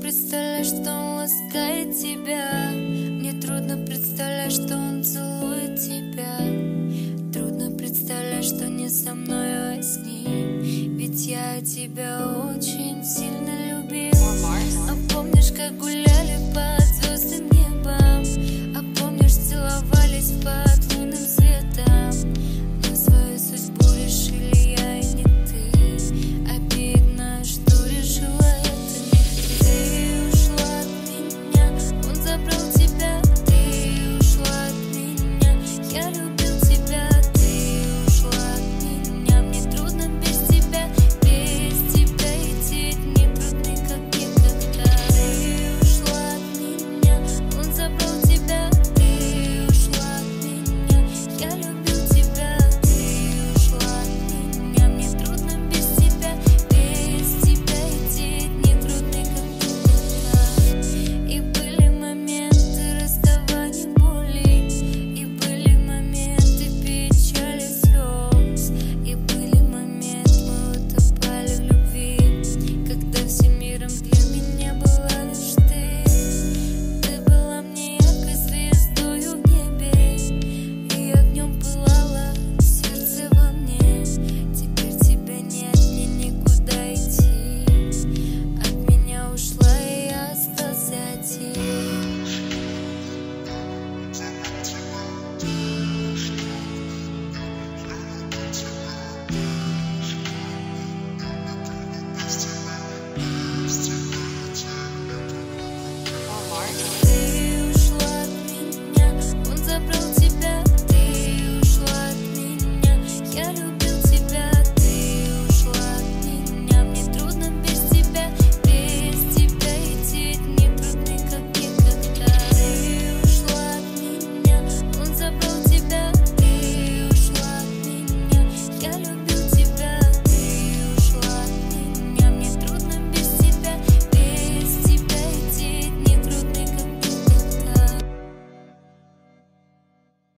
представлять, что он ласкает тебя. Мне трудно представлять, что он целует тебя. Трудно представлять, что не со мной во сне. Ведь я тебя очень сильно любил. А помнишь, как гулял